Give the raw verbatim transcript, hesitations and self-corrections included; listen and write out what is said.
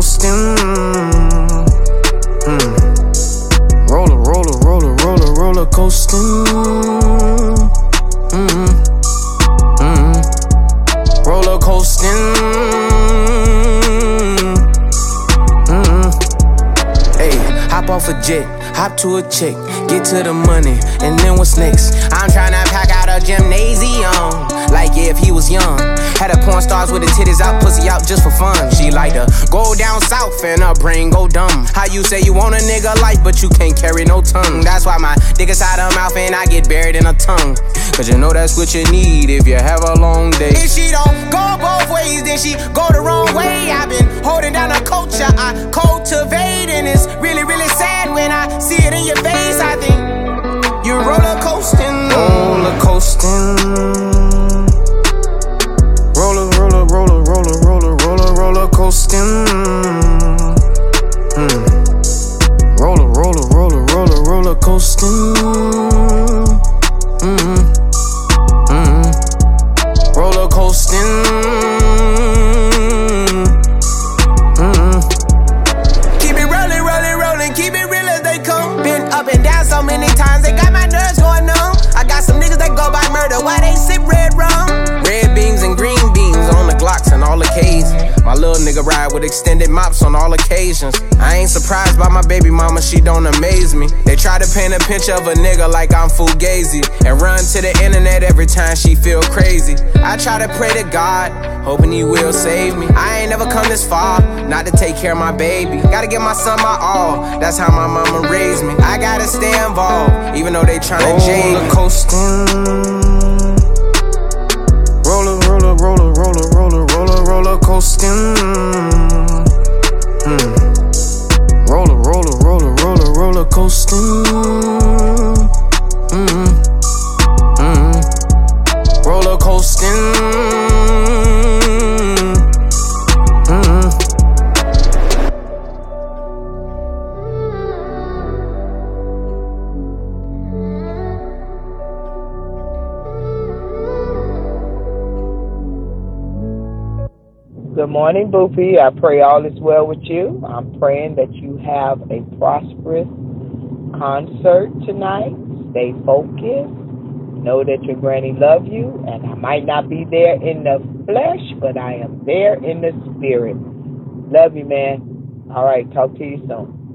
coasting. Mm. Roller, roller, roller, roller, roller coasting. Mm. Mm. Roller coasting. Mm. Hey, hop off a jet, hop to a chick, get to the money, and then what's next? I'm tryna pack out a gymnasium, like yeah, if he was young. Had a porn stars with the titties out, pussy out just for fun. She like to go down south and her brain go dumb. How you say you want a nigga life, but you can't carry no tongue? That's why my dick inside her mouth and I get buried in her tongue. Cause you know that's what you need if you have a long day. If she don't go both ways, then she go the wrong way. I've been holding down a culture I cultivate, and it's really, really sad when I see it in your face. I think you're roller coasting. Roller coasting. Roller, roller, roller, roller, roller, roller, roller coasting. Mm. Roller, roller, roller, roller, roller coasting. Mm. Mm. Roller coasting. Mm. Keep it rolling, rolling, rolling, keep it real as they come. Been up and down so many times, they got my nerves going numb. I got some niggas that go by murder, why they sip red rum? Red beans and green beans on the Glocks and all occasions. My little nigga ride with extended mops on all occasions. I ain't surprised by my baby mama, she don't amaze me. They try to paint a picture of a nigga like I'm Fugazi, and run to the internet every time she feel crazy. I try to pray to God, hoping he will save me. I ain't never come this far, not to take care of my baby. Gotta give my son my all, that's how my mama raised me. I gotta stay involved, even though they tryna jade me. Roller coasting. Roller, roller, roller, roller, roller, roller, roller coasting. Mm. Roller, roller, roller, roller, roller coasting. Mm. Mm. Roller coasting. Good morning, Boopy. I pray all is well with you. I'm praying that you have a prosperous concert tonight. Stay focused. Know that your granny loves you, and I might not be there in the flesh, but I am there in the spirit. Love you, man. All right, talk to you soon.